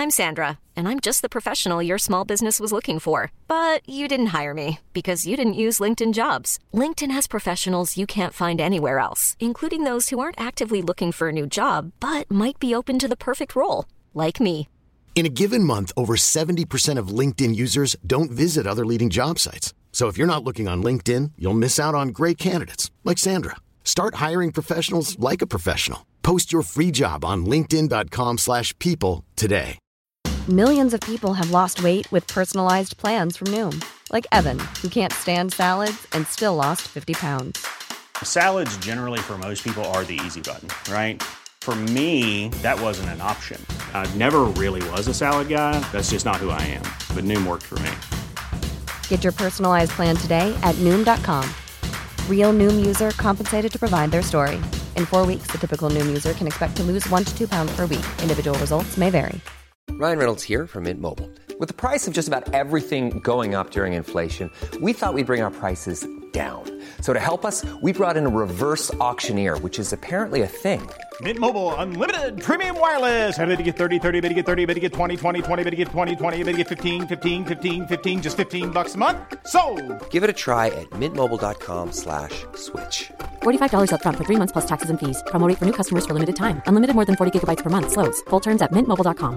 I'm Sandra, and I'm just the professional your small business was looking for. But you didn't hire me because you didn't use LinkedIn Jobs. LinkedIn has professionals you can't find anywhere else, including those who aren't actively looking for a new job, but might be open to the perfect role, like me. In a given month, over 70% of LinkedIn users don't visit other leading job sites. So if you're not looking on LinkedIn, you'll miss out on great candidates like Sandra. Start hiring professionals like a professional. Post your free job on linkedin.com/people today. Millions of people have lost weight with personalized plans from Noom. Like Evan, who can't stand salads and still lost 50 pounds. Salads generally for most people are the easy button, right? For me, that wasn't an option. I never really was a salad guy. That's just not who I am. But Noom worked for me. Get your personalized plan today at Noom.com. Real Noom user compensated to provide their story. In 4 weeks, the typical Noom user can expect to lose 1 to 2 pounds per week. Individual results may vary. Ryan Reynolds here from Mint Mobile. With the price of just about everything going up during inflation, we thought we'd bring our prices down. So to help us, we brought in a reverse auctioneer, which is apparently a thing. Mint Mobile Unlimited Premium Wireless. How to get 30, 30, bit to get 30, bit to get 20, 20, 20, bit to get 20, 20, bit to get 15, 15, 15, 15, just $15 a month? Sold! Give it a try at mintmobile.com/switch. $45 up front for 3 months plus taxes and fees. Promo rate for new customers for limited time. Unlimited more than 40 gigabytes per month. Slows full terms at mintmobile.com.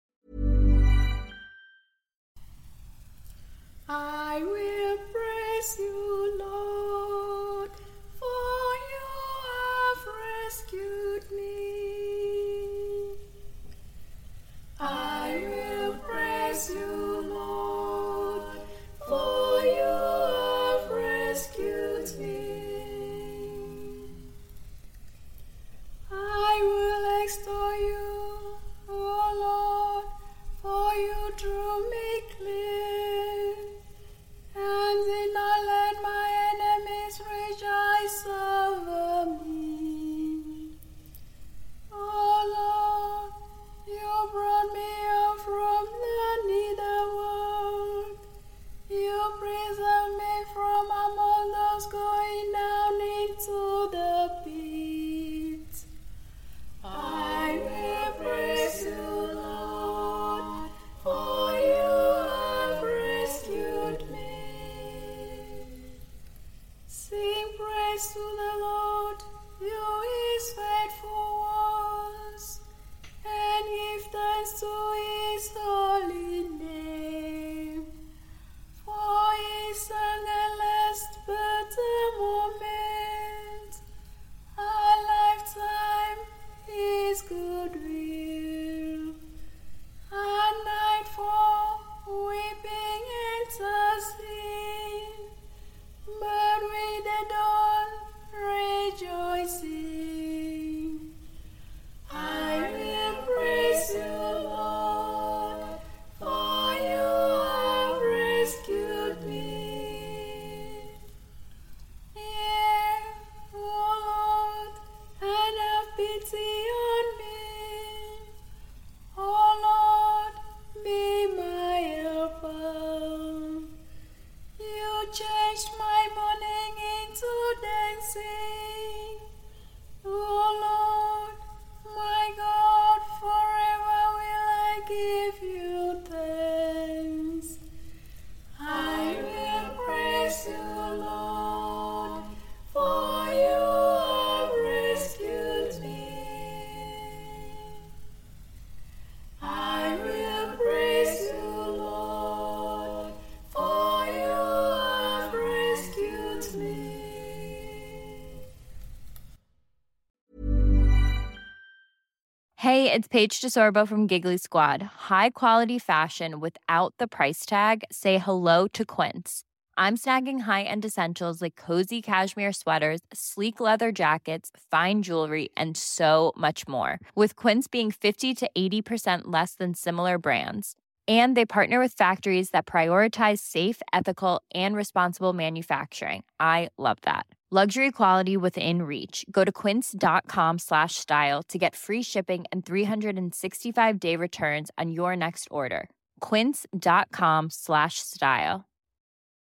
I will praise you, Lord, for you have rescued me. I will praise you, Lord, for you have rescued me. I will extol you, O Lord, for you drew me clear. And did not let my enemies rejoice over me. Oh Lord, you brought me up from the netherworld. You preserved me from among those going down into the pit. I will praise you, Lord, for you have rescued me. Sing praise to the Lord, you his faithful ones, and give thanks to his holy name. For his endless but a moment, a lifetime his goodwill. At nightfall, weeping and tossing, but with the dawn rejoicing. I will praise you, Lord, for you have rescued me. Hear, O Lord, and have pity on me. O Lord, be my helper. You changed my mourning into dancing. Oh Lord, my God, forever will I give you thanks. I will praise you, Lord, for you have rescued me. I will praise you, Lord, for you have rescued me. Hey, it's Paige DeSorbo from Giggly Squad. High quality fashion without the price tag. Say hello to Quince. I'm snagging high-end essentials like cozy cashmere sweaters, sleek leather jackets, fine jewelry, and so much more. With Quince being 50 to 80% less than similar brands. And they partner with factories that prioritize safe, ethical, and responsible manufacturing. I love that. Luxury quality within reach. Go to quince.com/style to get free shipping and 365-day returns on your next order. Quince.com/style.